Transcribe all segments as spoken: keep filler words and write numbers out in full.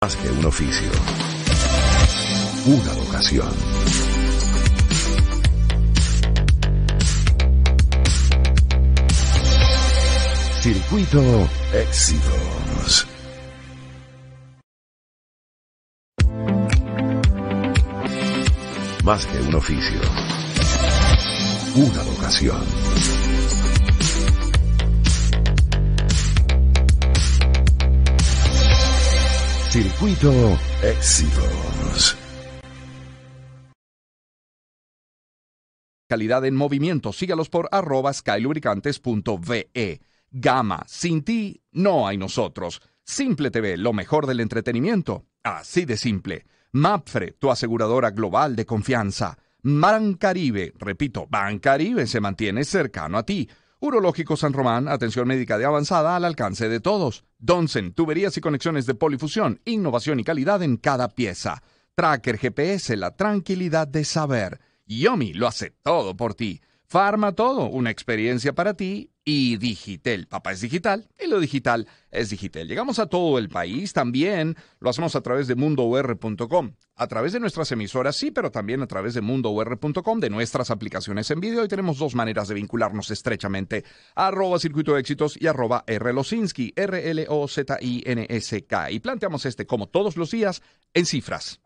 Más que un oficio, una vocación. Circuito Éxitos. Más que un oficio, una vocación. Circuito Éxitos. Calidad en movimiento. Sígalos por arroba skylubricantes punto ve. Gama. Sin ti, no hay nosotros. Simple T V, lo mejor del entretenimiento. Así de simple. Mapfre, tu aseguradora global de confianza. Bancaribe, repito, Bancaribe se mantiene cercano a ti. Urológico San Román, atención médica de avanzada al alcance de todos. Donsen, tuberías y conexiones de polifusión, innovación y calidad en cada pieza. Tracker G P S, la tranquilidad de saber. Yomi, lo hace todo por ti. Farma Todo, una experiencia para ti. Y Digitel, papá es digital y lo digital es digital. Llegamos a todo el país, también lo hacemos a través de mundo u erre punto com. A través de nuestras emisoras, sí, pero también a través de mundo u erre punto com, de nuestras aplicaciones en vídeo. Y tenemos dos maneras de vincularnos estrechamente. Arroba Circuito Éxitos y arroba R Lozinski, R L O Z I N S K. Y planteamos este, como todos los días, en cifras.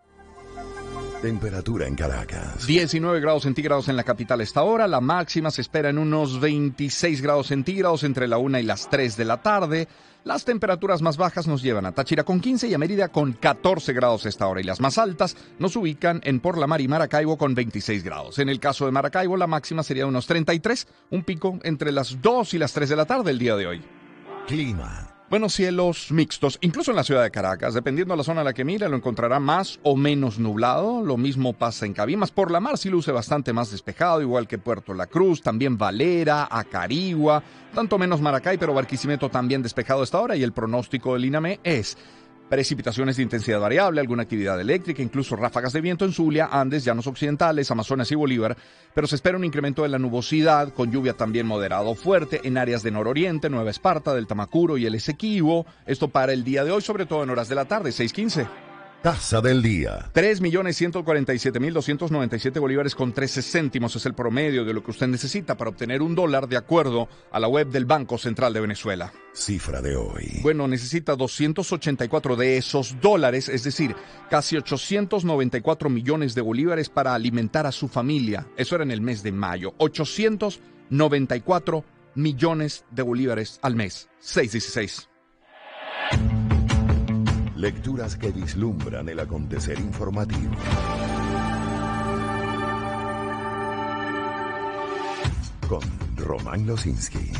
Temperatura en Caracas. diecinueve grados centígrados en la capital a esta hora. La máxima se espera en unos veintiséis grados centígrados entre la una y las tres de la tarde. Las temperaturas más bajas nos llevan a Táchira con quince y a Mérida con catorce grados a esta hora. Y las más altas nos ubican en Por la Mar y Maracaibo con veintiséis grados. En el caso de Maracaibo, la máxima sería unos treinta y tres, un pico entre las dos y las tres de la tarde el día de hoy. Clima. Buenos cielos mixtos, incluso en la ciudad de Caracas. Dependiendo de la zona a la que mire, lo encontrará más o menos nublado. Lo mismo pasa en Cabimas. Por la mar sí luce bastante más despejado, igual que Puerto La Cruz, también Valera, Acarigua, tanto menos Maracay, pero Barquisimeto también despejado a esta hora. Y el pronóstico del INAME es precipitaciones de intensidad variable, alguna actividad eléctrica, incluso ráfagas de viento en Zulia, Andes, Llanos Occidentales, Amazonas y Bolívar, pero se espera un incremento de la nubosidad, con lluvia también moderado o fuerte en áreas de nororiente, Nueva Esparta, del Tamacuro y el Esequibo. Esto para el día de hoy, sobre todo en horas de la tarde, seis quince. Tasa del día. tres millones ciento cuarenta y siete mil doscientos noventa y siete bolívares con trece céntimos es el promedio de lo que usted necesita para obtener un dólar de acuerdo a la web del Banco Central de Venezuela. Cifra de hoy. Bueno, necesita doscientos ochenta y cuatro de esos dólares, es decir, casi ochocientos noventa y cuatro millones de bolívares para alimentar a su familia. Eso era en el mes de mayo. ochocientos noventa y cuatro millones de bolívares al mes. seis dieciséis. Lecturas que vislumbran el acontecer informativo. Con Román Lozinski.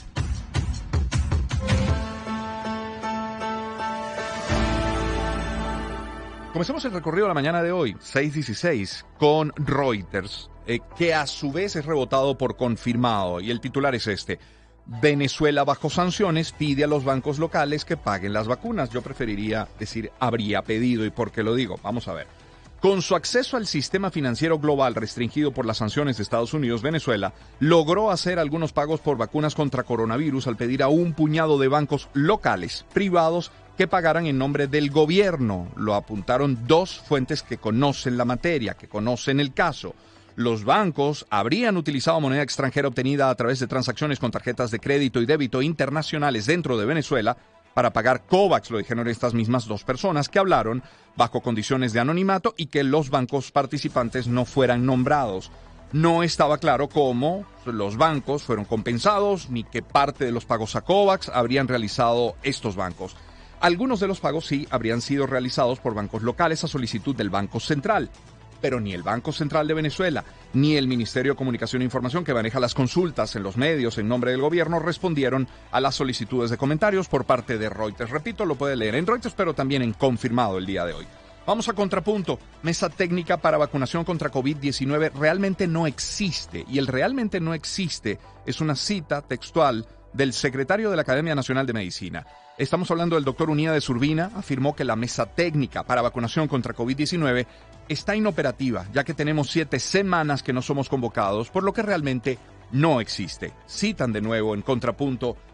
Comencemos el recorrido de la mañana de hoy, seis dieciséis, con Reuters, eh, que a su vez es rebotado por confirmado. Y el titular es este. Venezuela bajo sanciones pide a los bancos locales que paguen las vacunas. Yo preferiría decir habría pedido. ¿Y por qué lo digo? Vamos a ver. Con su acceso al sistema financiero global restringido por las sanciones de Estados Unidos, Venezuela logró hacer algunos pagos por vacunas contra coronavirus al pedir a un puñado de bancos locales, privados, que pagaran en nombre del gobierno. Lo apuntaron dos fuentes que conocen la materia, que conocen el caso. Los bancos habrían utilizado moneda extranjera obtenida a través de transacciones con tarjetas de crédito y débito internacionales dentro de Venezuela para pagar COVAX, lo dijeron estas mismas dos personas que hablaron bajo condiciones de anonimato y que los bancos participantes no fueran nombrados. No estaba claro cómo los bancos fueron compensados ni qué parte de los pagos a COVAX habrían realizado estos bancos. Algunos de los pagos sí habrían sido realizados por bancos locales a solicitud del Banco Central. Pero ni el Banco Central de Venezuela, ni el Ministerio de Comunicación e Información, que maneja las consultas en los medios en nombre del gobierno, respondieron a las solicitudes de comentarios por parte de Reuters. Repito, lo puede leer en Reuters, pero también en Confirmado el día de hoy. Vamos a contrapunto. Mesa técnica para vacunación contra COVID diecinueve realmente no existe. Y el realmente no existe es una cita textual del secretario de la Academia Nacional de Medicina. Estamos hablando del doctor Unía de Urbina, afirmó que la mesa técnica para vacunación contra COVID diecinueve está inoperativa, ya que tenemos siete semanas que no somos convocados, por lo que realmente no existe. Citan de nuevo en contrapunto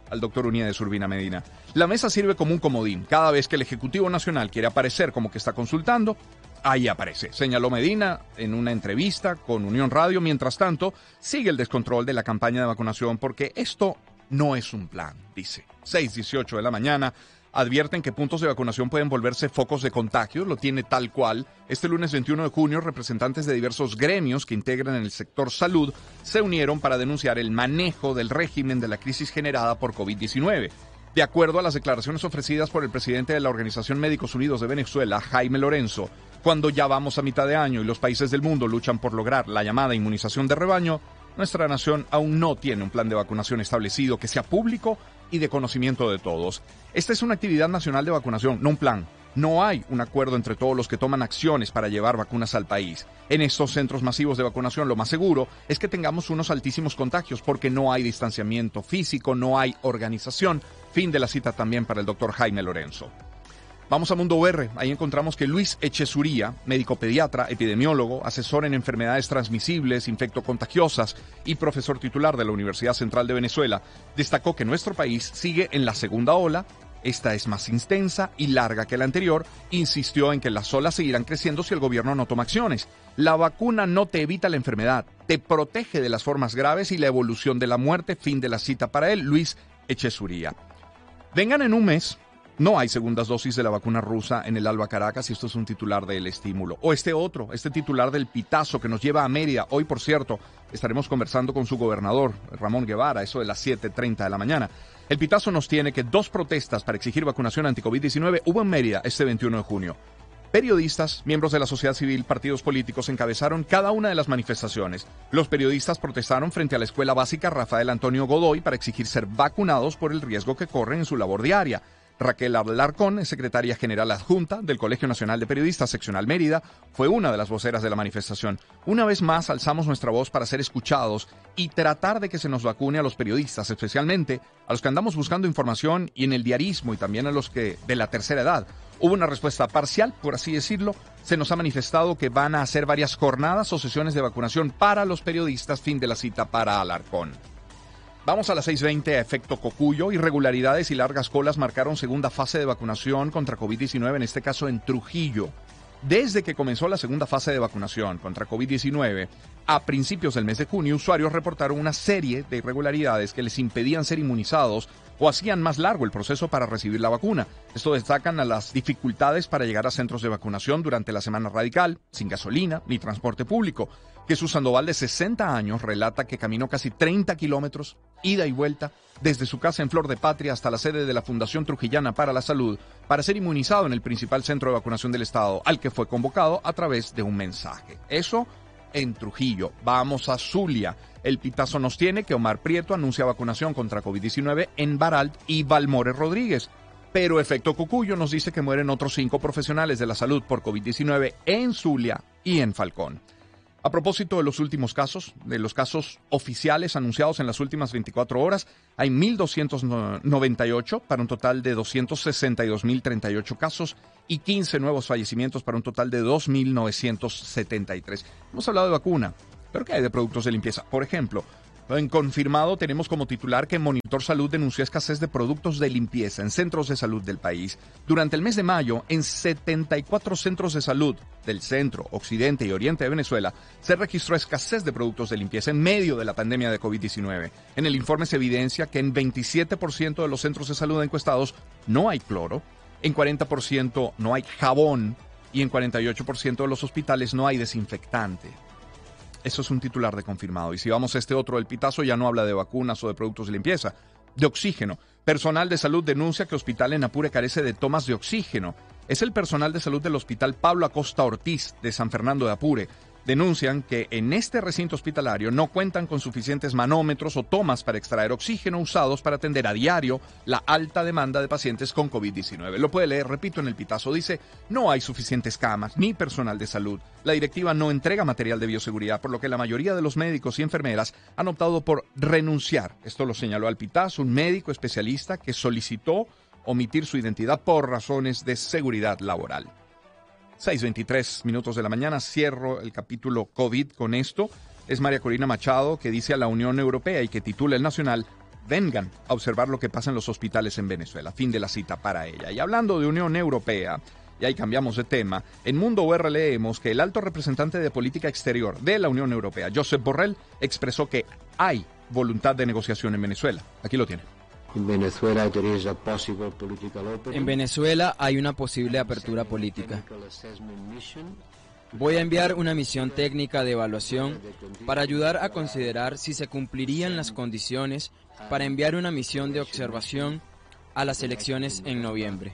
al doctor Uniedes Urbina Medina. La mesa sirve como un comodín. Cada vez que el Ejecutivo Nacional quiere aparecer como que está consultando, ahí aparece, señaló Medina en una entrevista con Unión Radio. Mientras tanto, sigue el descontrol de la campaña de vacunación porque esto no es un plan, dice. seis dieciocho de la mañana. Advierten que puntos de vacunación pueden volverse focos de contagio, lo tiene tal cual. Este lunes veintiuno de junio, representantes de diversos gremios que integran el sector salud se unieron para denunciar el manejo del régimen de la crisis generada por COVID diecinueve. De acuerdo a las declaraciones ofrecidas por el presidente de la Organización Médicos Unidos de Venezuela, Jaime Lorenzo, cuando ya vamos a mitad de año y los países del mundo luchan por lograr la llamada inmunización de rebaño, nuestra nación aún no tiene un plan de vacunación establecido que sea público y de conocimiento de todos. Esta es una actividad nacional de vacunación, no un plan. No hay un acuerdo entre todos los que toman acciones para llevar vacunas al país. En estos centros masivos de vacunación lo más seguro es que tengamos unos altísimos contagios porque no hay distanciamiento físico, no hay organización. Fin de la cita también para el doctor Jaime Lorenzo. Vamos a Mundo U R. Ahí encontramos que Luis Echezuría, médico pediatra, epidemiólogo, asesor en enfermedades transmisibles, infectocontagiosas y profesor titular de la Universidad Central de Venezuela, destacó que nuestro país sigue en la segunda ola. Esta es más intensa y larga que la anterior. Insistió en que las olas seguirán creciendo si el gobierno no toma acciones. La vacuna no te evita la enfermedad, te protege de las formas graves y la evolución de la muerte. Fin de la cita para él, Luis Echezuría. Vengan en un mes. No hay segundas dosis de la vacuna rusa en el Alba Caracas y esto es un titular del Estímulo. O este otro, este titular del Pitazo que nos lleva a Mérida. Hoy, por cierto, estaremos conversando con su gobernador, Ramón Guevara, eso de las siete treinta de la mañana. El Pitazo nos tiene que dos protestas para exigir vacunación anti-COVID diecinueve hubo en Mérida este veintiuno de junio. Periodistas, miembros de la sociedad civil, partidos políticos encabezaron cada una de las manifestaciones. Los periodistas protestaron frente a la Escuela Básica Rafael Antonio Godoy para exigir ser vacunados por el riesgo que corren en su labor diaria. Raquel Alarcón, es secretaria general adjunta del Colegio Nacional de Periodistas Seccional Mérida, fue una de las voceras de la manifestación. Una vez más alzamos nuestra voz para ser escuchados y tratar de que se nos vacune a los periodistas, especialmente a los que andamos buscando información y en el diarismo y también a los que de la tercera edad. Hubo una respuesta parcial, por así decirlo. Se nos ha manifestado que van a hacer varias jornadas o sesiones de vacunación para los periodistas. Fin de la cita para Alarcón. Vamos a las seis veinte a efecto Cocuyo. Irregularidades y largas colas marcaron segunda fase de vacunación contra COVID diecinueve, en este caso en Trujillo. Desde que comenzó la segunda fase de vacunación contra COVID diecinueve, a principios del mes de junio, usuarios reportaron una serie de irregularidades que les impedían ser inmunizados o hacían más largo el proceso para recibir la vacuna. Esto destacan a las dificultades para llegar a centros de vacunación durante la semana radical, sin gasolina ni transporte público. Jesús Sandoval, de sesenta años, relata que caminó casi treinta kilómetros, ida y vuelta, desde su casa en Flor de Patria hasta la sede de la Fundación Trujillana para la Salud, para ser inmunizado en el principal centro de vacunación del estado, al que fue convocado a través de un mensaje. Eso en Trujillo. Vamos a Zulia. El Pitazo nos tiene que Omar Prieto anuncia vacunación contra COVID diecinueve en Baralt y Balmores Rodríguez. Pero efecto Cucuyo nos dice que mueren otros cinco profesionales de la salud por COVID diecinueve en Zulia y en Falcón. A propósito de los últimos casos, de los casos oficiales anunciados en las últimas veinticuatro horas, hay mil doscientos noventa y ocho para un total de doscientos sesenta y dos mil treinta y ocho casos y quince nuevos fallecimientos para un total de dos mil novecientos setenta y tres. Hemos hablado de vacuna, pero ¿qué hay de productos de limpieza? Por ejemplo, en confirmado tenemos como titular que Monitor Salud denunció escasez de productos de limpieza en centros de salud del país. Durante el mes de mayo, en setenta y cuatro centros de salud del centro, occidente y oriente de Venezuela, se registró escasez de productos de limpieza en medio de la pandemia de COVID diecinueve. En el informe se evidencia que en veintisiete por ciento de los centros de salud encuestados no hay cloro, en cuarenta por ciento no hay jabón y en cuarenta y ocho por ciento de los hospitales no hay desinfectante. Eso es un titular de confirmado. Y si vamos a este otro, el Pitazo ya no habla de vacunas o de productos de limpieza, de oxígeno. Personal de salud denuncia que hospital en Apure carece de tomas de oxígeno. Es el personal de salud del Hospital Pablo Acosta Ortiz de San Fernando de Apure. Denuncian que en este recinto hospitalario no cuentan con suficientes manómetros o tomas para extraer oxígeno usados para atender a diario la alta demanda de pacientes con COVID diecinueve. Lo puede leer, repito, en el Pitazo. Dice, no hay suficientes camas ni personal de salud. La directiva no entrega material de bioseguridad, por lo que la mayoría de los médicos y enfermeras han optado por renunciar. Esto lo señaló al Pitazo, un médico especialista que solicitó omitir su identidad por razones de seguridad laboral. seis veintitrés minutos de la mañana, cierro el capítulo COVID con esto. Es María Corina Machado que dice a la Unión Europea y que titula el Nacional, vengan a observar lo que pasa en los hospitales en Venezuela. Fin de la cita para ella. Y hablando de Unión Europea, y ahí cambiamos de tema, en Mundo U R leemos que el alto representante de política exterior de la Unión Europea, Josep Borrell, expresó que hay voluntad de negociación en Venezuela. Aquí lo tiene. En Venezuela hay una posible apertura política. Voy a enviar una misión técnica de evaluación para ayudar a considerar si se cumplirían las condiciones para enviar una misión de observación a las elecciones en noviembre.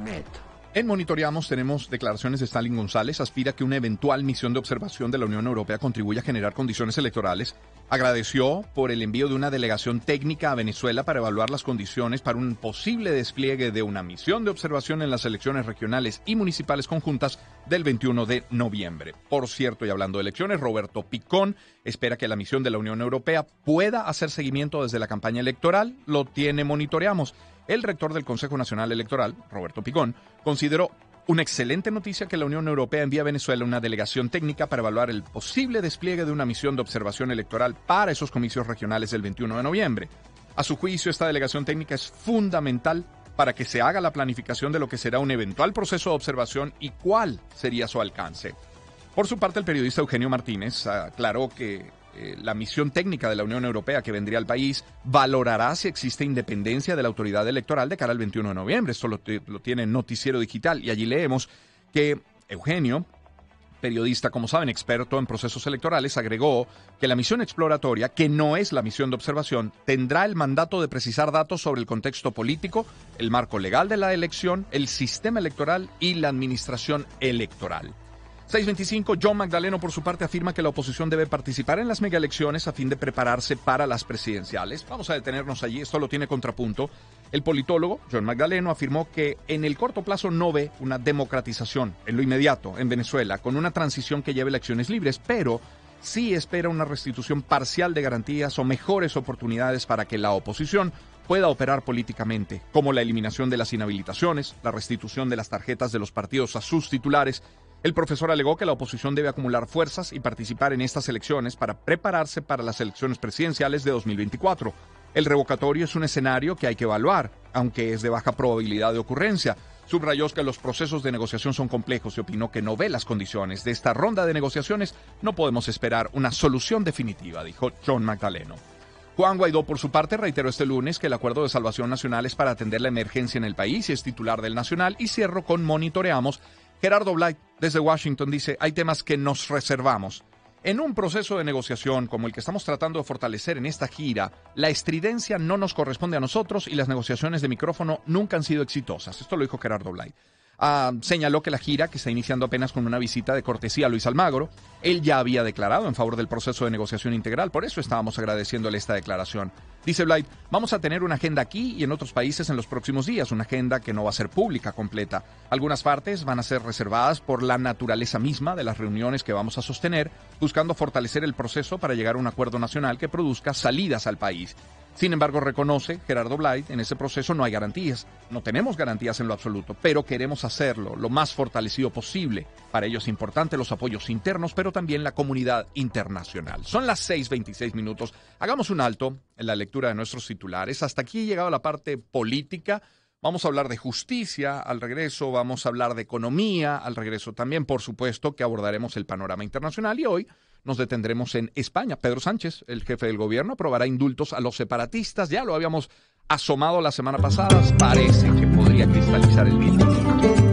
En Monitoreamos tenemos declaraciones de Stalin González. Aspira que una eventual misión de observación de la Unión Europea contribuya a generar condiciones electorales. Agradeció por el envío de una delegación técnica a Venezuela para evaluar las condiciones para un posible despliegue de una misión de observación en las elecciones regionales y municipales conjuntas del veintiuno de noviembre. Por cierto, y hablando de elecciones, Roberto Picón espera que la misión de la Unión Europea pueda hacer seguimiento desde la campaña electoral. Lo tiene Monitoreamos. El rector del Consejo Nacional Electoral, Roberto Picón, consideró una excelente noticia que la Unión Europea envía a Venezuela una delegación técnica para evaluar el posible despliegue de una misión de observación electoral para esos comicios regionales del veintiuno de noviembre. A su juicio, esta delegación técnica es fundamental para que se haga la planificación de lo que será un eventual proceso de observación y cuál sería su alcance. Por su parte, el periodista Eugenio Martínez aclaró que eh, la misión técnica de la Unión Europea que vendría al país valorará si existe independencia de la autoridad electoral de cara al veintiuno de noviembre. Esto lo, lo tiene Noticiero Digital y allí leemos que Eugenio, periodista, como saben, experto en procesos electorales, agregó que la misión exploratoria, que no es la misión de observación, tendrá el mandato de precisar datos sobre el contexto político, el marco legal de la elección, el sistema electoral y la administración electoral. seis veinticinco, John Magdaleno, por su parte, afirma que la oposición debe participar en las megaelecciones a fin de prepararse para las presidenciales. Vamos a detenernos allí, esto lo tiene Contrapunto. El politólogo, John Magdaleno, afirmó que en el corto plazo no ve una democratización en lo inmediato en Venezuela, con una transición que lleve elecciones libres, pero sí espera una restitución parcial de garantías o mejores oportunidades para que la oposición pueda operar políticamente, como la eliminación de las inhabilitaciones, la restitución de las tarjetas de los partidos a sus titulares. El profesor alegó que la oposición debe acumular fuerzas y participar en estas elecciones para prepararse para las elecciones presidenciales de dos mil veinticuatro. El revocatorio es un escenario que hay que evaluar, aunque es de baja probabilidad de ocurrencia. Subrayó que los procesos de negociación son complejos y opinó que no ve las condiciones de esta ronda de negociaciones. No podemos esperar una solución definitiva, dijo John Magdaleno. Juan Guaidó, por su parte, reiteró este lunes que el Acuerdo de Salvación Nacional es para atender la emergencia en el país y es titular del Nacional. Y cierro con Monitoreamos. Gerardo Blay, desde Washington, dice, hay temas que nos reservamos. En un proceso de negociación como el que estamos tratando de fortalecer en esta gira, la estridencia no nos corresponde a nosotros y las negociaciones de micrófono nunca han sido exitosas. Esto lo dijo Gerardo Blay. Ah, señaló que la gira, que está iniciando apenas con una visita de cortesía a Luis Almagro, él ya había declarado en favor del proceso de negociación integral, por eso estábamos agradeciéndole esta declaración. Dice Blight, vamos a tener una agenda aquí y en otros países en los próximos días, una agenda que no va a ser pública completa. Algunas partes van a ser reservadas por la naturaleza misma de las reuniones que vamos a sostener, buscando fortalecer el proceso para llegar a un acuerdo nacional que produzca salidas al país. Sin embargo, reconoce Gerardo Blight, en ese proceso no hay garantías, no tenemos garantías en lo absoluto, pero queremos hacerlo lo más fortalecido posible. Para ello es importante los apoyos internos, pero también la comunidad internacional. Son las seis veintiséis minutos. Hagamos un alto en la lectura de nuestros titulares. Hasta aquí ha llegado la parte política. Vamos a hablar de justicia al regreso, vamos a hablar de economía al regreso también, por supuesto que abordaremos el panorama internacional y hoy nos detendremos en España. Pedro Sánchez, el jefe del gobierno, aprobará indultos a los separatistas. Ya lo habíamos asomado la semana pasada. Parece que podría cristalizar el día.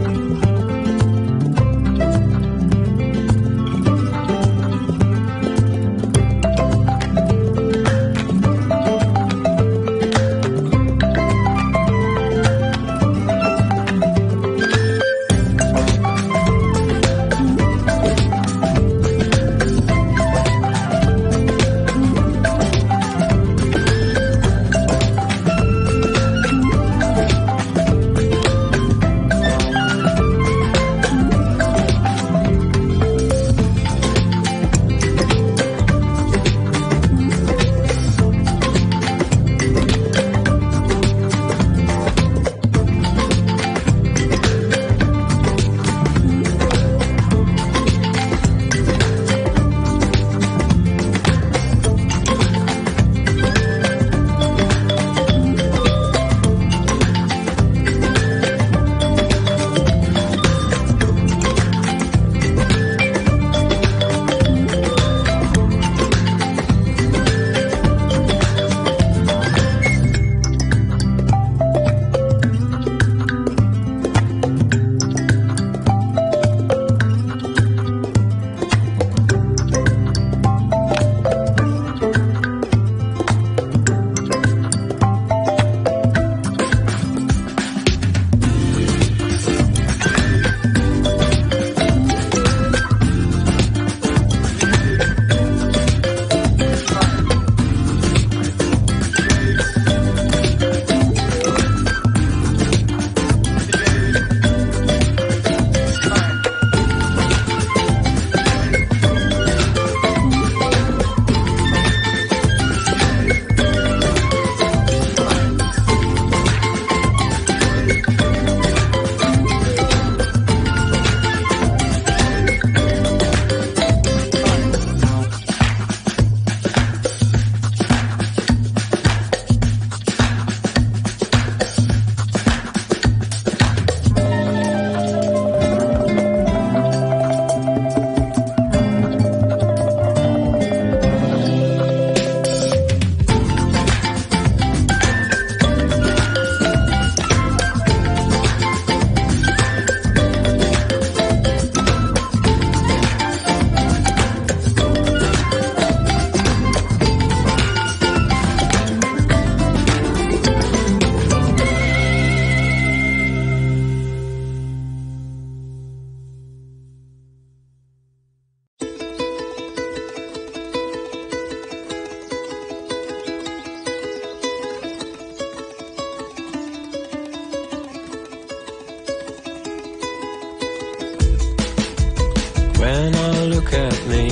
When I look at me,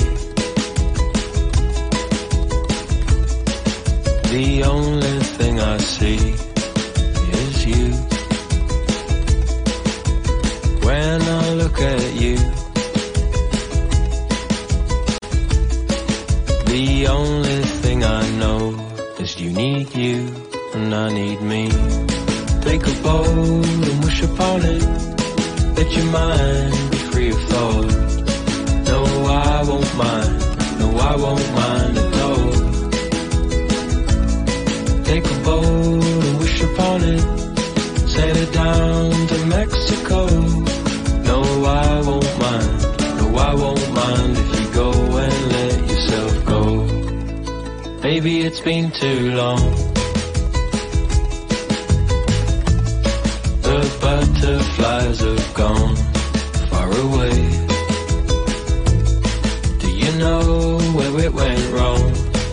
the only thing I see is you. When I look at you, the only thing I know is you need you and I need me. Take a boat and wish upon it, let your mind be free of thought. No, I won't mind, no, I won't mind at all. Take a boat and wish upon it, sail it down to Mexico. No, I won't mind, no, I won't mind if you go and let yourself go. Baby, it's been too long. The butterflies have gone far away. Do you know where it went wrong?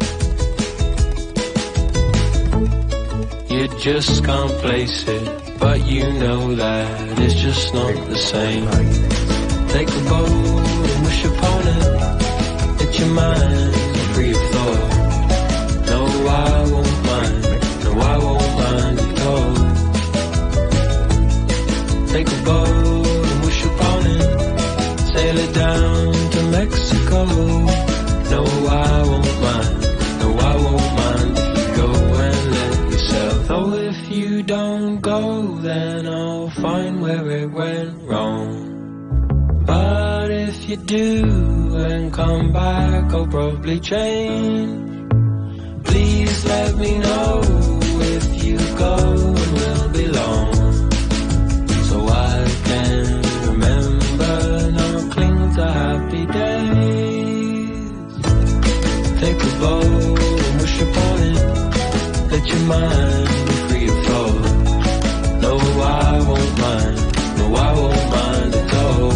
You just can't place it, but you know that it's just not the same. Take a boat and wish upon it, let your mind free of thought. No, I won't mind, no, I won't mind at all. Take a boat and wish upon it, sail it down to Mexico. No, I won't mind, no, I won't mind if you go and let yourself. Oh, if you don't go, then I'll find where it went wrong. But if you do and come back, I'll probably change. Please let me know if you go and will be long, so I can remember, now cling to happy days. Take a boat and wish upon it, let your mind be free of thought. No, I won't mind, no, I won't mind at all.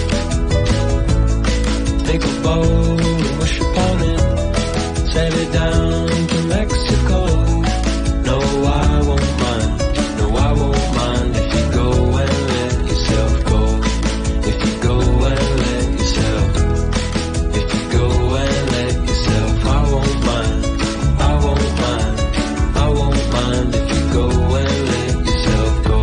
Take a boat and wish upon it, sail it down to Mexico. No, I won't mind, no, I won't mind if you go and let yourself go. If you go and let yourself, if you go and let yourself, I won't mind, I won't mind, I won't mind if you go and let yourself go.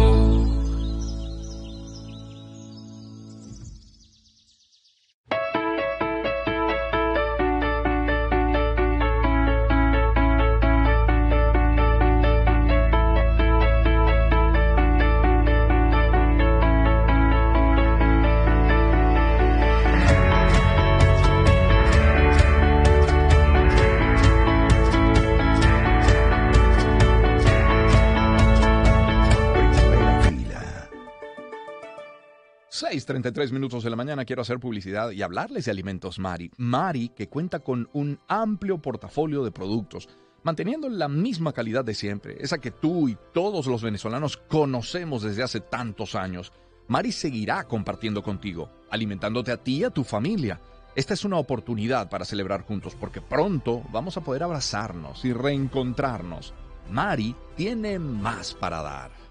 seis treinta y tres minutos de la mañana, quiero hacer publicidad y hablarles de Alimentos Mari. Mari, que cuenta con un amplio portafolio de productos, manteniendo la misma calidad de siempre, esa que tú y todos los venezolanos conocemos desde hace tantos años. Mari seguirá compartiendo contigo, alimentándote a ti y a tu familia. Esta es una oportunidad para celebrar juntos, porque pronto vamos a poder abrazarnos y reencontrarnos. Mari tiene más para dar.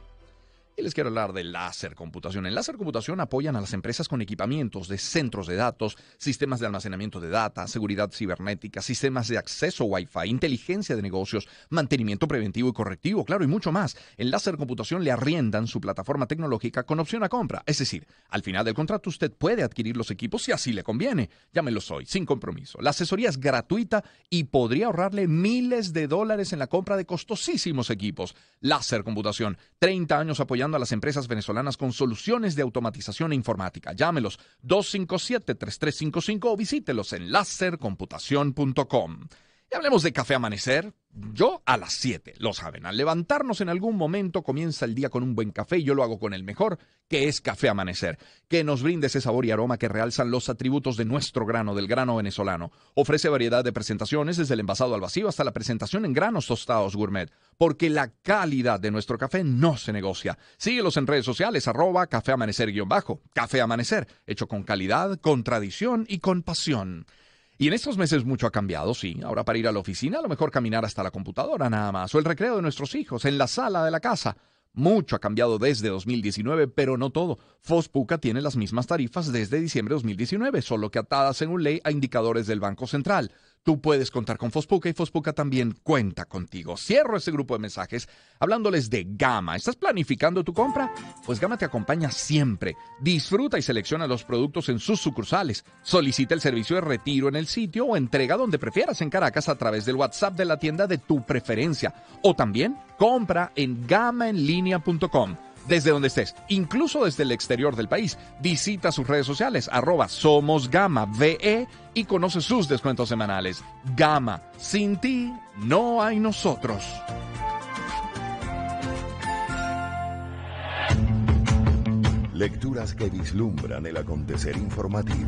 Y les quiero hablar de Láser Computación. En Láser Computación apoyan a las empresas con equipamientos de centros de datos, sistemas de almacenamiento de data, seguridad cibernética, sistemas de acceso Wi-Fi, inteligencia de negocios, mantenimiento preventivo y correctivo, claro, y mucho más. En Láser Computación le arriendan su plataforma tecnológica con opción a compra. Es decir, al final del contrato usted puede adquirir los equipos si así le conviene. Llámelos hoy, sin compromiso. La asesoría es gratuita y podría ahorrarle miles de dólares en la compra de costosísimos equipos. Láser Computación, treinta años apoyando a las empresas venezolanas con soluciones de automatización e informática. Llámelos dos cinco siete, tres tres cinco cinco o visítelos en láser computación punto com. Y hablemos de Café Amanecer. Yo a las siete, lo saben, al levantarnos en algún momento comienza el día con un buen café y yo lo hago con el mejor, que es Café Amanecer, que nos brinde ese sabor y aroma que realzan los atributos de nuestro grano, del grano venezolano. Ofrece variedad de presentaciones desde el envasado al vacío hasta la presentación en granos tostados gourmet, porque la calidad de nuestro café no se negocia. Síguelos en redes sociales, arroba Café Amanecer guión bajo. Café Amanecer, hecho con calidad, con tradición y con pasión. Y en estos meses mucho ha cambiado, sí. Ahora para ir a la oficina, a lo mejor caminar hasta la computadora nada más, o el recreo de nuestros hijos, en la sala de la casa. Mucho ha cambiado desde dos mil diecinueve, pero no todo. Fospuca tiene las mismas tarifas desde diciembre de dos mil diecinueve, solo que atadas según ley a indicadores del Banco Central. Tú puedes contar con Fospuca y Fospuca también cuenta contigo. Cierro este grupo de mensajes hablándoles de Gama. ¿Estás planificando tu compra? Pues Gama te acompaña siempre. Disfruta y selecciona los productos en sus sucursales. Solicita el servicio de retiro en el sitio o entrega donde prefieras en Caracas a través del WhatsApp de la tienda de tu preferencia. O también compra en gama en línea punto com. Desde donde estés, incluso desde el exterior del país, visita sus redes sociales, arroba Somos Gama V E y conoce sus descuentos semanales. Gama, sin ti no hay nosotros. Lecturas que vislumbran el acontecer informativo.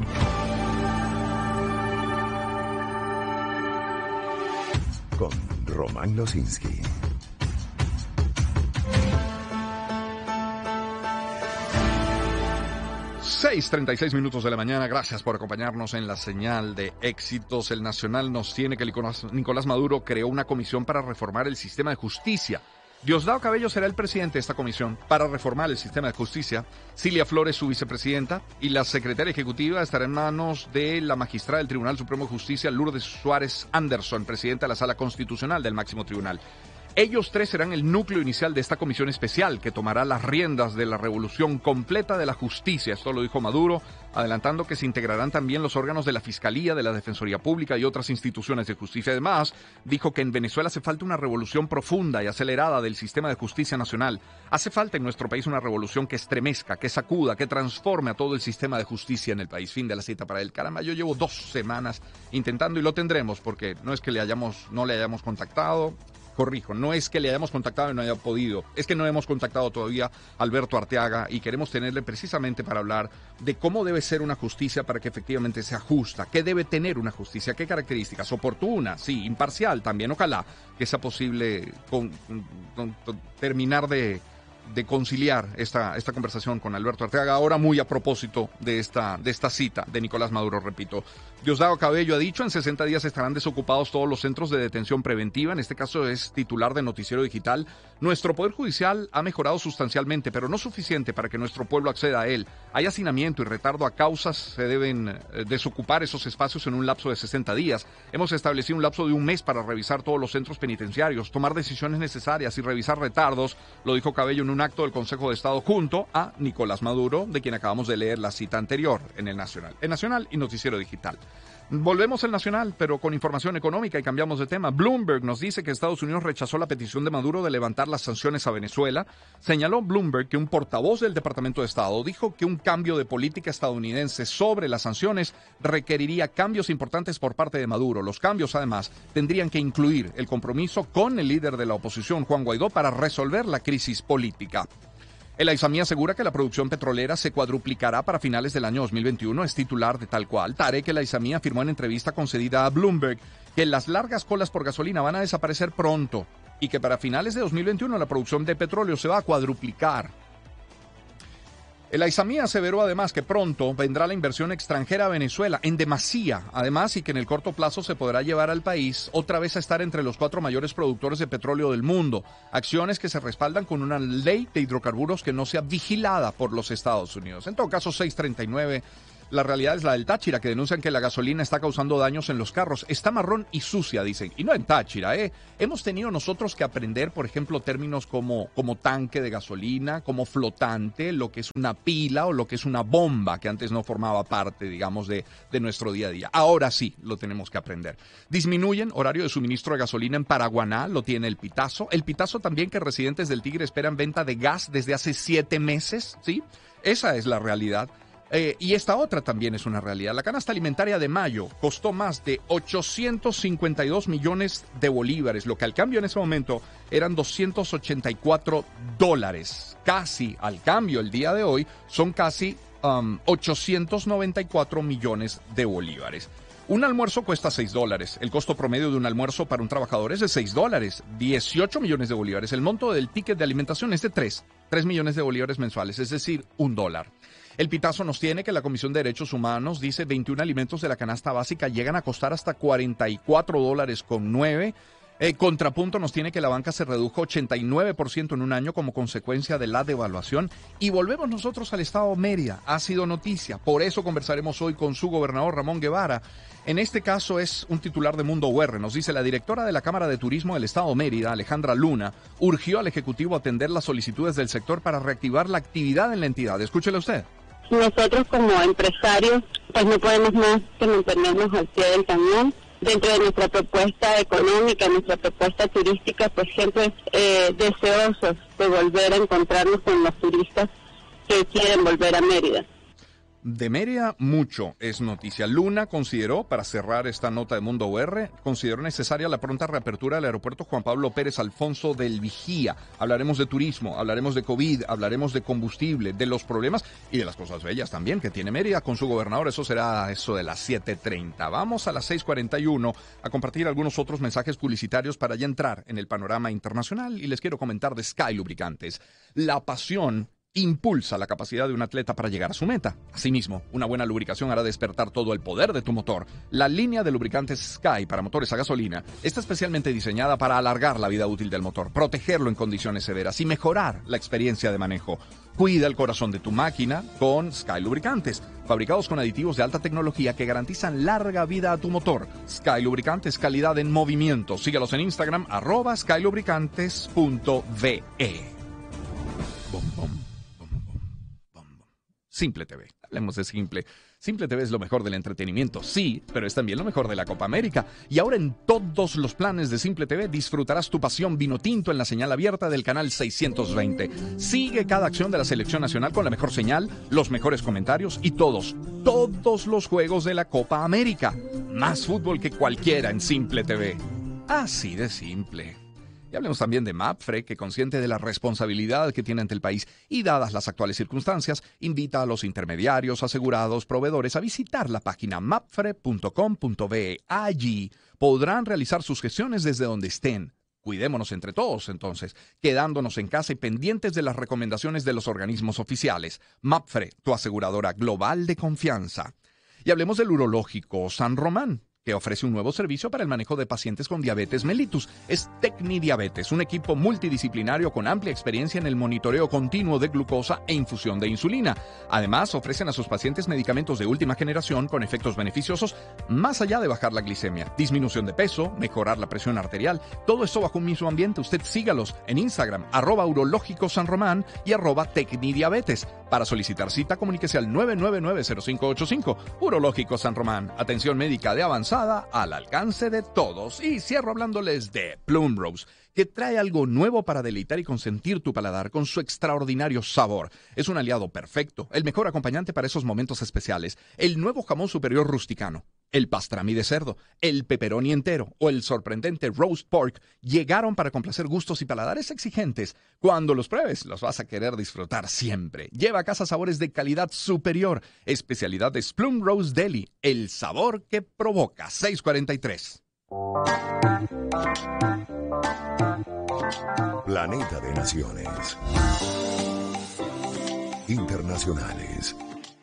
Con Román Losinski. seis treinta y seis minutos de la mañana, gracias por acompañarnos en la señal de éxitos. El Nacional nos tiene que Nicolás, Nicolás Maduro creó una comisión para reformar el sistema de justicia. Diosdado Cabello será el presidente de esta comisión para reformar el sistema de justicia. Cilia Flores, su vicepresidenta, y la secretaria ejecutiva estará en manos de la magistrada del Tribunal Supremo de Justicia, Lourdes Suárez Anderson, presidenta de la Sala Constitucional del Máximo Tribunal. Ellos tres serán el núcleo inicial de esta comisión especial que tomará las riendas de la revolución completa de la justicia. Esto lo dijo Maduro, adelantando que se integrarán también los órganos de la Fiscalía, de la Defensoría Pública y otras instituciones de justicia. Además, dijo que en Venezuela hace falta una revolución profunda y acelerada del sistema de justicia nacional. Hace falta en nuestro país una revolución que estremezca, que sacuda, que transforme a todo el sistema de justicia en el país. Fin de la cita para él. Caramba, yo llevo dos semanas intentando y lo tendremos porque no es que le hayamos, no le hayamos contactado. Corrijo, no es que le hayamos contactado y no haya podido, es que no hemos contactado todavía a Alberto Arteaga y queremos tenerle precisamente para hablar de cómo debe ser una justicia para que efectivamente sea justa, qué debe tener una justicia, qué características, oportuna, sí, imparcial también, ojalá que sea posible con, con, con, terminar de... de conciliar esta, esta conversación con Alberto Arteaga, ahora muy a propósito de esta, de esta cita de Nicolás Maduro, repito. Diosdado Cabello ha dicho, en sesenta días estarán desocupados todos los centros de detención preventiva, en este caso es titular de Noticiero Digital. Nuestro Poder Judicial ha mejorado sustancialmente, pero no suficiente para que nuestro pueblo acceda a él. Hay hacinamiento y retardo a causas, se deben eh, desocupar esos espacios en un lapso de sesenta días. Hemos establecido un lapso de un mes para revisar todos los centros penitenciarios, tomar decisiones necesarias y revisar retardos, lo dijo Cabello en un acto del Consejo de Estado junto a Nicolás Maduro, de quien acabamos de leer la cita anterior en el Nacional. El Nacional y Noticiero Digital. Volvemos al Nacional, pero con información económica y cambiamos de tema. Bloomberg nos dice que Estados Unidos rechazó la petición de Maduro de levantar las sanciones a Venezuela. Señaló Bloomberg que un portavoz del Departamento de Estado dijo que un cambio de política estadounidense sobre las sanciones requeriría cambios importantes por parte de Maduro. Los cambios, además, tendrían que incluir el compromiso con el líder de la oposición, Juan Guaidó, para resolver la crisis política. El Aizamí asegura que la producción petrolera se cuadruplicará para finales del año dos mil veintiuno. Es titular de Tal Cual. Tarek El Aizamí afirmó en entrevista concedida a Bloomberg que las largas colas por gasolina van a desaparecer pronto y que para finales de dos mil veintiuno la producción de petróleo se va a cuadruplicar. El Aizamí aseveró además que pronto vendrá la inversión extranjera a Venezuela, en demasía, además, y que en el corto plazo se podrá llevar al país otra vez a estar entre los cuatro mayores productores de petróleo del mundo. Acciones que se respaldan con una ley de hidrocarburos que no sea vigilada por los Estados Unidos. En todo caso, seis treinta y nueve. La realidad es la del Táchira, que denuncian que la gasolina está causando daños en los carros. Está marrón y sucia, dicen. Y no en Táchira, ¿eh? Hemos tenido nosotros que aprender, por ejemplo, términos como, como tanque de gasolina, como flotante, lo que es una pila o lo que es una bomba, que antes no formaba parte, digamos, de, de nuestro día a día. Ahora sí lo tenemos que aprender. Disminuyen horario de suministro de gasolina en Paraguaná, lo tiene el Pitazo. El Pitazo también que residentes del Tigre esperan venta de gas desde hace siete meses, ¿sí? Esa es la realidad. Eh, y esta otra también es una realidad. La canasta alimentaria de mayo costó más de ochocientos cincuenta y dos millones de bolívares, lo que al cambio en ese momento eran doscientos ochenta y cuatro dólares. Casi al cambio el día de hoy son casi um, ochocientos noventa y cuatro millones de bolívares. Un almuerzo cuesta seis dólares. El costo promedio de un almuerzo para un trabajador es de seis dólares, dieciocho millones de bolívares. El monto del ticket de alimentación es de tres, tres millones de bolívares mensuales, es decir, un dólar. El Pitazo nos tiene que la Comisión de Derechos Humanos dice veintiún alimentos de la canasta básica llegan a costar hasta cuarenta y cuatro dólares con nueve. Eh, contrapunto nos tiene que la banca se redujo ochenta y nueve por ciento en un año como consecuencia de la devaluación. Y volvemos nosotros al estado Mérida. Ha sido noticia. Por eso conversaremos hoy con su gobernador Ramón Guevara. En este caso es un titular de Mundo U R. Nos dice la directora de la Cámara de Turismo del estado Mérida, Alejandra Luna, urgió al Ejecutivo a atender las solicitudes del sector para reactivar la actividad en la entidad. Escúchele usted. Nosotros como empresarios pues no podemos más que mantenernos al pie del cañón. Dentro de nuestra propuesta económica, nuestra propuesta turística, pues siempre eh, deseosos de volver a encontrarnos con los turistas que quieren volver a Mérida. De Mérida, mucho es noticia. Luna consideró, para cerrar esta nota de Mundo U R, consideró necesaria la pronta reapertura del aeropuerto Juan Pablo Pérez Alfonso del Vigía. Hablaremos de turismo, hablaremos de COVID, hablaremos de combustible, de los problemas y de las cosas bellas también que tiene Mérida con su gobernador. Eso será eso de las siete treinta. Vamos a las seis cuarenta y uno a compartir algunos otros mensajes publicitarios para ya entrar en el panorama internacional y les quiero comentar de Sky Lubricantes. La pasión impulsa la capacidad de un atleta para llegar a su meta. Asimismo, una buena lubricación hará despertar todo el poder de tu motor. La línea de lubricantes Sky para motores a gasolina está especialmente diseñada para alargar la vida útil del motor, protegerlo en condiciones severas y mejorar la experiencia de manejo. Cuida el corazón de tu máquina con Sky Lubricantes, fabricados con aditivos de alta tecnología que garantizan larga vida a tu motor. Sky Lubricantes, calidad en movimiento. Síguelos en Instagram, arroba skylubricantes punto ve. Bom, bom. Simple T V. Hablemos de Simple. Simple T V es lo mejor del entretenimiento, sí, pero es también lo mejor de la Copa América. Y ahora en todos los planes de Simple T V disfrutarás tu pasión vino tinto en la señal abierta del canal seiscientos veinte. Sigue cada acción de la selección nacional con la mejor señal, los mejores comentarios y todos, todos los juegos de la Copa América. Más fútbol que cualquiera en Simple T V. Así de simple. Y hablemos también de Mapfre, que consciente de la responsabilidad que tiene ante el país y dadas las actuales circunstancias, invita a los intermediarios, asegurados, proveedores a visitar la página mapfre punto com punto be. Allí podrán realizar sus gestiones desde donde estén. Cuidémonos entre todos, entonces, quedándonos en casa y pendientes de las recomendaciones de los organismos oficiales. Mapfre, tu aseguradora global de confianza. Y hablemos del urológico San Román, que ofrece un nuevo servicio para el manejo de pacientes con diabetes mellitus. Es Tecnidiabetes, un equipo multidisciplinario con amplia experiencia en el monitoreo continuo de glucosa e infusión de insulina. Además, ofrecen a sus pacientes medicamentos de última generación con efectos beneficiosos más allá de bajar la glicemia, disminución de peso, mejorar la presión arterial. Todo esto bajo un mismo ambiente. Usted sígalos en Instagram, arroba urológico San Román y arroba Tecnidiabetes. Para solicitar cita, comuníquese al nueve nueve nueve cero cinco ocho cinco. Urológico San Román, atención médica de avanzada al alcance de todos. Y cierro hablándoles de Plum Rose, que trae algo nuevo para deleitar y consentir tu paladar con su extraordinario sabor. Es un aliado perfecto, el mejor acompañante para esos momentos especiales. El nuevo jamón superior rusticano, el pastrami de cerdo, el pepperoni entero o el sorprendente roast pork llegaron para complacer gustos y paladares exigentes. Cuando los pruebes, los vas a querer disfrutar siempre. Lleva a casa sabores de calidad superior. Especialidad de Plum Rose Deli, el sabor que provoca. seis cuarenta y tres. Planeta de Naciones. Internacionales.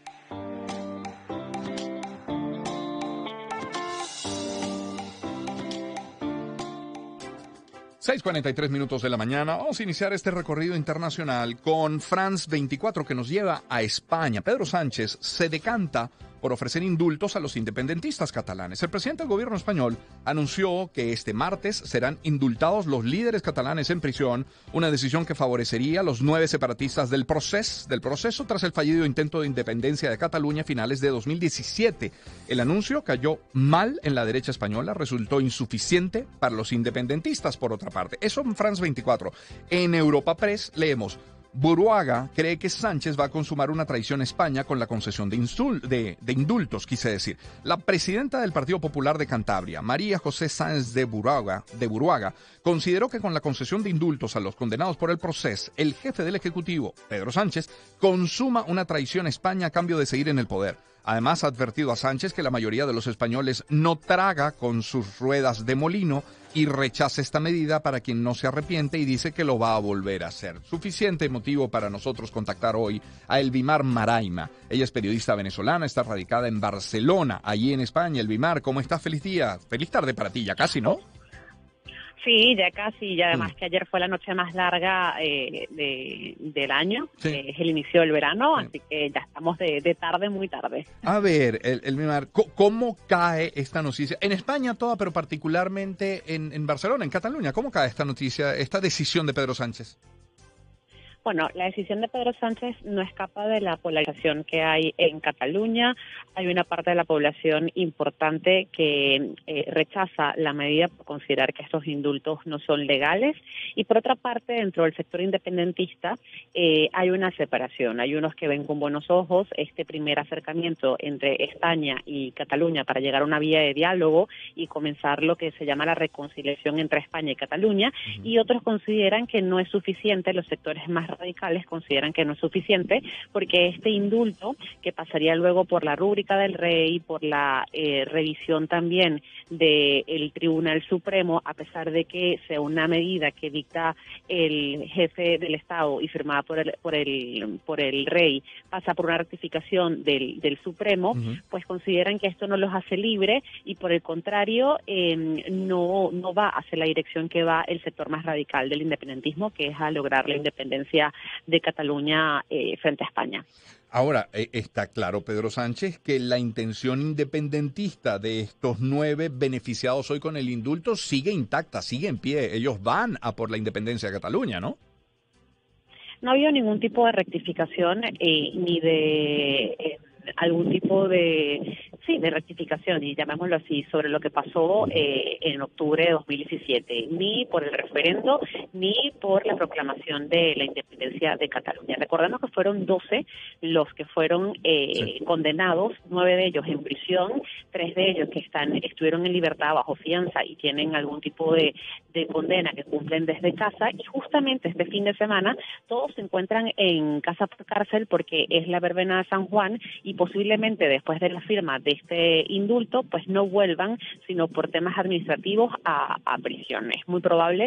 seis cuarenta y tres minutos de la mañana. Vamos a iniciar este recorrido internacional con France veinticuatro, que nos lleva a España. Pedro Sánchez se decanta por ofrecer indultos a los independentistas catalanes. El presidente del gobierno español anunció que este martes serán indultados los líderes catalanes en prisión, una decisión que favorecería a los nueve separatistas del proceso, del proceso tras el fallido intento de independencia de Cataluña a finales de dos mil diecisiete. El anuncio cayó mal en la derecha española, resultó insuficiente para los independentistas, por otra parte. Eso en France veinticuatro. En Europa Press leemos: Buruaga cree que Sánchez va a consumar una traición a España con la concesión de, insul- de, de indultos, quise decir. La presidenta del Partido Popular de Cantabria, María José Sáenz de Buruaga, de Buruaga, consideró que con la concesión de indultos a los condenados por el proceso, el jefe del Ejecutivo, Pedro Sánchez, consuma una traición a España a cambio de seguir en el poder. Además, ha advertido a Sánchez que la mayoría de los españoles no traga con sus ruedas de molino y rechaza esta medida para quien no se arrepiente y dice que lo va a volver a hacer. Suficiente motivo para nosotros contactar hoy a Elvimar Maraima. Ella es periodista venezolana, está radicada en Barcelona, allí en España. Elvimar, ¿cómo estás? Feliz día. Feliz tarde para ti, ya casi, ¿no? Sí, ya casi, y además Mm. que ayer fue la noche más larga eh, de, del año, Sí. eh, es el inicio del verano, Sí. así que ya estamos de, de tarde, muy tarde. A ver, el, el Mimar, co- ¿cómo cae esta noticia? En España toda, pero particularmente en, en Barcelona, en Cataluña, ¿cómo cae esta noticia, esta decisión de Pedro Sánchez? Bueno, la decisión de Pedro Sánchez no escapa de la polarización que hay en Cataluña. Hay una parte de la población importante que eh, rechaza la medida por considerar que estos indultos no son legales. Y por otra parte, dentro del sector independentista eh, hay una separación. Hay unos que ven con buenos ojos este primer acercamiento entre España y Cataluña para llegar a una vía de diálogo y comenzar lo que se llama la reconciliación entre España y Cataluña. Uh-huh. Y otros consideran que no es suficiente, los sectores más radicales consideran que no es suficiente porque este indulto, que pasaría luego por la rúbrica del rey, por la eh, revisión también del Tribunal Supremo, a pesar de que sea una medida que dicta el jefe del Estado y firmada por el por el por el rey, pasa por una rectificación del, del Supremo, uh-huh. pues consideran que esto no los hace libre y por el contrario eh, no no va hacia la dirección que va el sector más radical del independentismo, que es a lograr la independencia de Cataluña eh, frente a España. Ahora, eh, está claro, Pedro Sánchez, que la intención independentista de estos nueve beneficiados hoy con el indulto sigue intacta, sigue en pie. Ellos van a por la independencia de Cataluña, ¿no? No ha habido ningún tipo de rectificación eh, ni de eh, algún tipo de sí de rectificación, y llamémoslo así, sobre lo que pasó eh, en octubre de dos mil diecisiete, ni por el referendo, ni por la proclamación de la independencia de Cataluña. Recordemos que fueron doce los que fueron eh, sí. condenados, nueve de ellos en prisión, tres de ellos que están estuvieron en libertad bajo fianza y tienen algún tipo de, de condena que cumplen desde casa, y justamente este fin de semana todos se encuentran en casa por cárcel porque es la verbena de San Juan, y posiblemente después de la firma de este indulto, pues no vuelvan, sino por temas administrativos a, a prisión. Es muy probable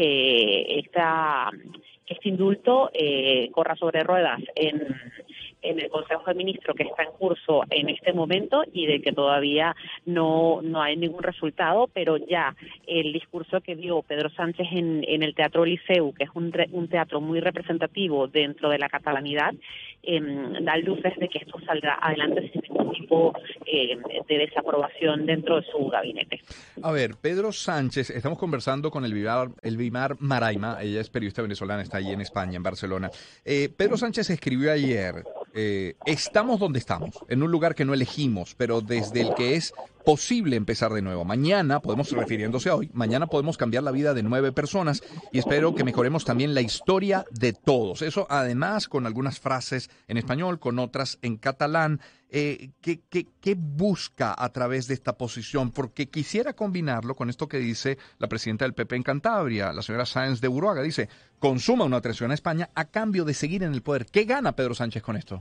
que esta que este indulto eh, corra sobre ruedas en, en el Consejo de Ministros que está en curso en este momento y de que todavía no, no hay ningún resultado, pero ya el discurso que dio Pedro Sánchez en, en el Teatro Liceu, que es un, un teatro muy representativo dentro de la catalanidad, eh, da luces de que esto saldrá adelante sin ningún tipo eh, de desaprobación dentro de su gabinete. A ver, Pedro Sánchez, estamos conversando con Elvimar, Elvimar Maraima, ella es periodista venezolana, está allí en España, en Barcelona. Eh, Pedro Sánchez escribió ayer, eh, estamos donde estamos, en un lugar que no elegimos, pero desde el que es posible empezar de nuevo. Mañana, podemos, refiriéndose a hoy, mañana podemos cambiar la vida de nueve personas y espero que mejoremos también la historia de todos. Eso además con algunas frases en español, con otras en catalán. Eh, ¿qué, qué, ¿Qué busca a través de esta posición? Porque quisiera combinarlo con esto que dice la presidenta del P P en Cantabria, la señora Sáenz de Buruaga. Dice, consuma una traición a España a cambio de seguir en el poder. ¿Qué gana Pedro Sánchez con esto?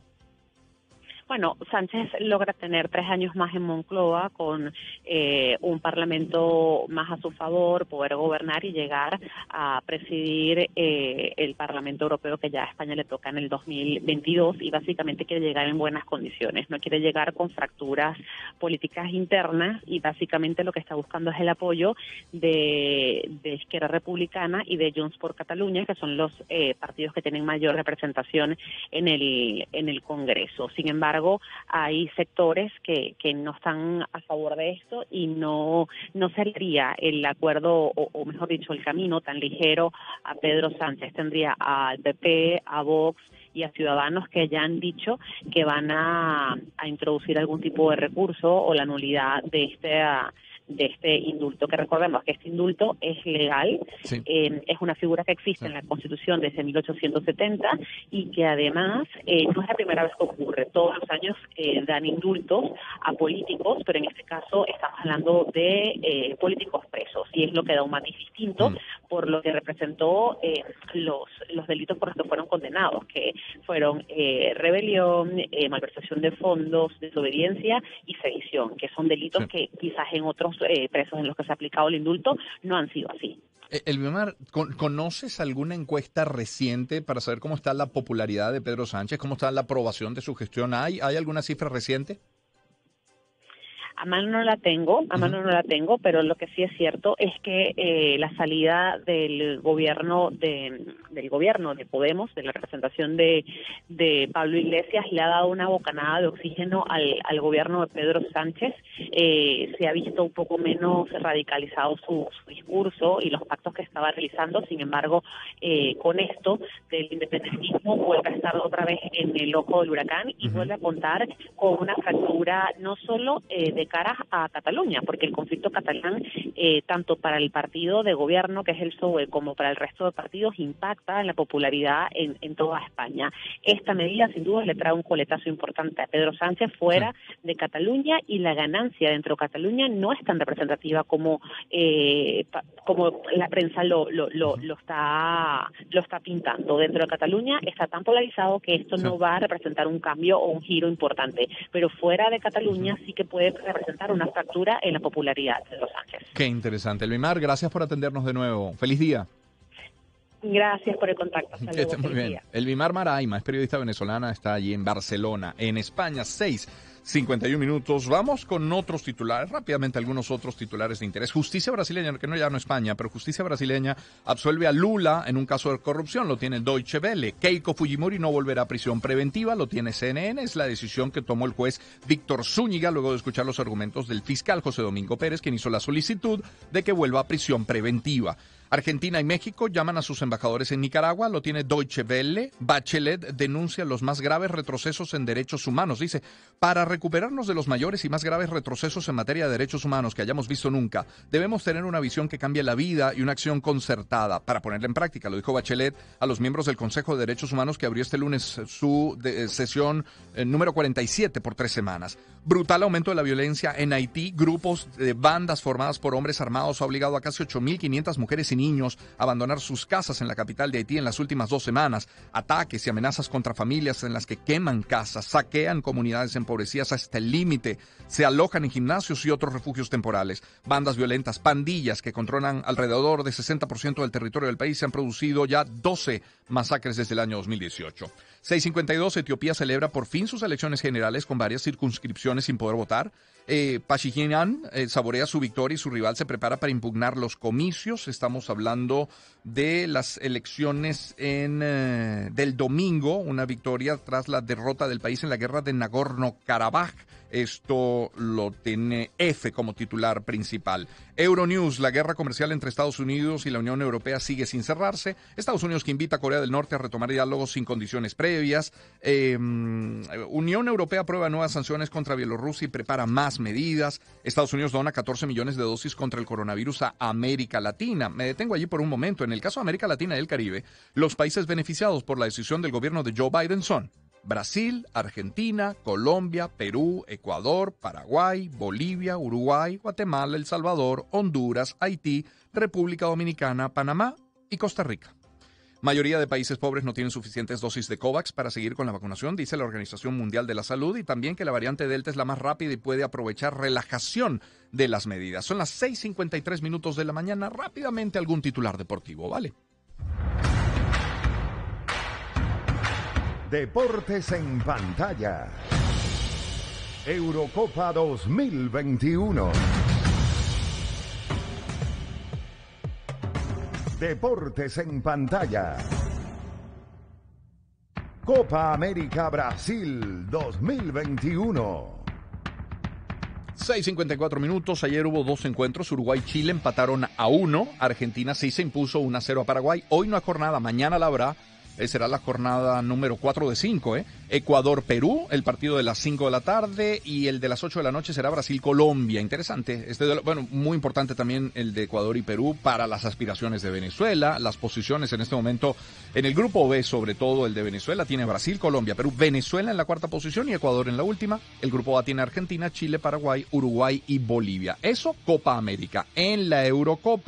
Bueno, Sánchez logra tener tres años más en Moncloa con eh, un parlamento más a su favor, poder gobernar y llegar a presidir eh, el Parlamento Europeo que ya a España le toca en el dos mil veintidós, y básicamente quiere llegar en buenas condiciones, no quiere llegar con fracturas políticas internas, y básicamente lo que está buscando es el apoyo de, de Esquerra Republicana y de Junts por Catalunya, que son los eh, partidos que tienen mayor representación en el, en el Congreso. Sin embargo, hay sectores que, que no están a favor de esto y no no sería el acuerdo, o, o mejor dicho, el camino tan ligero a Pedro Sánchez. Tendría al P P, a Vox y a Ciudadanos, que ya han dicho que van a, a introducir algún tipo de recurso o la nulidad de este de este indulto, que recordemos que este indulto es legal, sí. eh, es una figura que existe sí. en la Constitución desde mil ochocientos setenta y que además eh, no es la primera vez que ocurre. Todos los años eh, dan indultos a políticos, pero en este caso estamos hablando de eh, políticos presos, y es lo que da un matiz distinto mm. por lo que representó eh, los, los delitos por los que fueron condenados, que fueron eh, rebelión, eh, malversación de fondos, desobediencia y sedición, que son delitos sí. que quizás en otros Eh, presos en los que se ha aplicado el indulto no han sido así. Elvimar, ¿conoces alguna encuesta reciente para saber cómo está la popularidad de Pedro Sánchez? ¿Cómo está la aprobación de su gestión? ¿Hay, hay alguna cifra reciente? A mano no la tengo, a mano no la tengo, pero lo que sí es cierto es que eh, la salida del gobierno de del gobierno de Podemos, de la representación de, de Pablo Iglesias, le ha dado una bocanada de oxígeno al, al gobierno de Pedro Sánchez. Eh, se ha visto un poco menos radicalizado su, su discurso y los pactos que estaba realizando. Sin embargo, eh, con esto del independentismo vuelve a estar otra vez en el ojo del huracán y vuelve a contar con una fractura no solo eh, de cara a Cataluña, porque el conflicto catalán, eh, tanto para el partido de gobierno, que es el P S O E, como para el resto de partidos, impacta en la popularidad en, en toda España. Esta medida, sin duda, le trae un coletazo importante a Pedro Sánchez fuera de Cataluña, y la ganancia dentro de Cataluña no es tan representativa como eh, como la prensa lo lo, lo lo está lo está pintando. Dentro de Cataluña está tan polarizado que esto no va a representar un cambio o un giro importante, pero fuera de Cataluña sí que puede representar una fractura en la popularidad de Pedro Sánchez. Qué interesante. Elvimar, gracias por atendernos de nuevo. Feliz día. Gracias por el contacto. Hasta Que luego. esté muy Feliz bien. día. Elvimar Maraima es periodista venezolana, está allí en Barcelona, en España. Seis cincuenta y uno minutos. Vamos con otros titulares, rápidamente algunos otros titulares de interés. Justicia brasileña, que no ya no España, pero justicia brasileña absuelve a Lula en un caso de corrupción, lo tiene Deutsche Welle. Keiko Fujimori no volverá a prisión preventiva, lo tiene C N N. Es la decisión que tomó el juez Víctor Zúñiga luego de escuchar los argumentos del fiscal José Domingo Pérez, quien hizo la solicitud de que vuelva a prisión preventiva. Argentina y México llaman a sus embajadores en Nicaragua, lo tiene Deutsche Welle. Bachelet denuncia los más graves retrocesos en derechos humanos. Dice, para recuperarnos de los mayores y más graves retrocesos en materia de derechos humanos que hayamos visto nunca, debemos tener una visión que cambie la vida y una acción concertada para ponerla en práctica. Lo dijo Bachelet a los miembros del Consejo de Derechos Humanos, que abrió este lunes su de, sesión eh, número cuarenta y siete por tres semanas. Brutal aumento de la violencia en Haití. Grupos de bandas formadas por hombres armados ha obligado a casi ocho mil quinientas mujeres y niños a abandonar sus casas en la capital de Haití en las últimas dos semanas. Ataques y amenazas contra familias en las que queman casas, saquean comunidades empobrecidas hasta el límite, se alojan en gimnasios y otros refugios temporales. Bandas violentas, pandillas que controlan alrededor de sesenta por ciento del territorio del país. Se han producido ya doce masacres desde el año dos mil dieciocho. seis cincuenta y dos, Etiopía celebra por fin sus elecciones generales con varias circunscripciones sin poder votar. Eh, Pashinyan eh, saborea su victoria y su rival se prepara para impugnar los comicios. Estamos hablando de las elecciones en, eh, del domingo, una victoria tras la derrota del país en la guerra de Nagorno-Karabaj. Esto lo tiene F como titular principal. Euronews, la guerra comercial entre Estados Unidos y la Unión Europea sigue sin cerrarse. Estados Unidos que invita a Corea del Norte a retomar diálogos sin condiciones previas. Eh, Unión Europea aprueba nuevas sanciones contra Bielorrusia y prepara más medidas. Estados Unidos dona catorce millones de dosis contra el coronavirus a América Latina. Me detengo allí por un momento. En el caso de América Latina y el Caribe, los países beneficiados por la decisión del gobierno de Joe Biden son Brasil, Argentina, Colombia, Perú, Ecuador, Paraguay, Bolivia, Uruguay, Guatemala, El Salvador, Honduras, Haití, República Dominicana, Panamá y Costa Rica. Mayoría de países pobres no tienen suficientes dosis de COVAX para seguir con la vacunación, dice la Organización Mundial de la Salud, y también que la variante Delta es la más rápida y puede aprovechar relajación de las medidas. Son las seis cincuenta y tres minutos de la mañana. Rápidamente algún titular deportivo, ¿vale? Deportes en pantalla. Eurocopa dos mil veintiuno. Deportes en pantalla. Copa América Brasil dos mil veintiuno. seis cincuenta y cuatro minutos. Ayer hubo dos encuentros. Uruguay y Chile empataron a uno. Argentina sí se impuso uno a cero a Paraguay. Hoy no hay jornada, mañana la habrá. Eh, será la jornada número cuatro de cinco. ¿eh? Ecuador-Perú, el partido de las cinco de la tarde, y el de las ocho de la noche será Brasil-Colombia. Interesante. Este duelo, bueno, muy importante también el de Ecuador y Perú para las aspiraciones de Venezuela. Las posiciones en este momento en el grupo B, sobre todo el de Venezuela, tiene Brasil, Colombia, Perú, Venezuela en la cuarta posición y Ecuador en la última. El grupo A tiene Argentina, Chile, Paraguay, Uruguay y Bolivia. Eso, Copa América. En la Eurocopa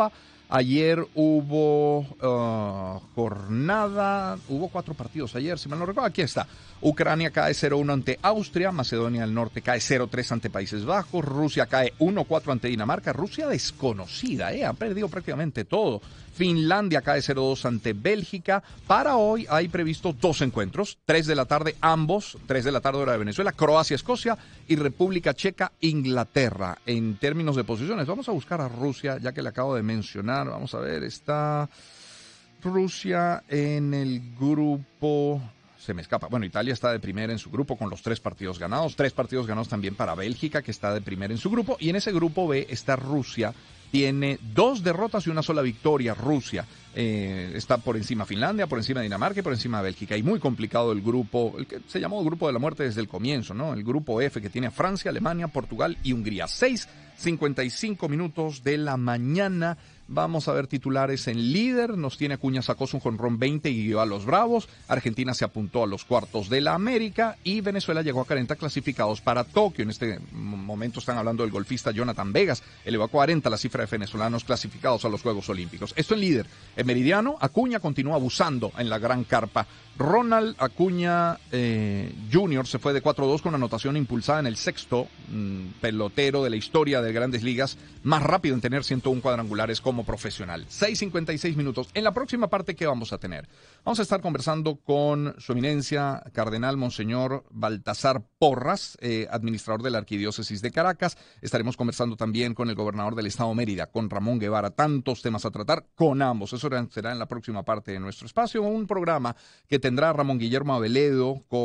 Ayer hubo uh, jornada, hubo cuatro partidos ayer, si mal no recuerdo, aquí está. Ucrania cae cero uno ante Austria, Macedonia del Norte cae cero tres ante Países Bajos, Rusia cae uno cuatro ante Dinamarca, Rusia desconocida, eh, ha perdido prácticamente todo. Finlandia cae cero dos ante Bélgica. Para hoy hay previsto dos encuentros, tres de la tarde ambos, tres de la tarde hora de Venezuela, Croacia, Escocia y República Checa, Inglaterra. En términos de posiciones, vamos a buscar a Rusia, ya que le acabo de mencionar. Vamos a ver, está Rusia en el grupo, se me escapa, bueno, Italia está de primera en su grupo con los tres partidos ganados, tres partidos ganados también para Bélgica, que está de primera en su grupo, y en ese grupo B está Rusia, tiene dos derrotas y una sola victoria. Rusia eh, está por encima Finlandia, por encima Dinamarca y por encima Bélgica, y muy complicado el grupo, el que se llamó grupo de la muerte desde el comienzo, ¿no? El grupo F, que tiene a Francia, Alemania, Portugal y Hungría. seis cincuenta y cinco minutos de la mañana. Vamos a ver titulares en líder. Nos tiene Acuña, sacó su jonrón veinte y guió a los Bravos. Argentina se apuntó a los cuartos de la América y Venezuela llegó a cuarenta clasificados para Tokio. En este momento están hablando del golfista Jonathan Vegas. Elevó a cuarenta la cifra de venezolanos clasificados a los Juegos Olímpicos. Esto en líder. En Meridiano, Acuña continúa abusando en la gran carpa. Ronald Acuña eh, junior se fue de cuatro dos con anotación impulsada en el sexto mmm, pelotero de la historia de Grandes Ligas, más rápido en tener ciento uno cuadrangulares como profesional. seis cincuenta y seis minutos. En la próxima parte, ¿qué vamos a tener? Vamos a estar conversando con su eminencia, Cardenal Monseñor Baltasar Porras, eh, administrador de la Arquidiócesis de Caracas. Estaremos conversando también con el gobernador del Estado Mérida, con Ramón Guevara. Tantos temas a tratar con ambos. Eso será en la próxima parte de nuestro espacio. Un programa que tendrá Ramón Guillermo Aveledo con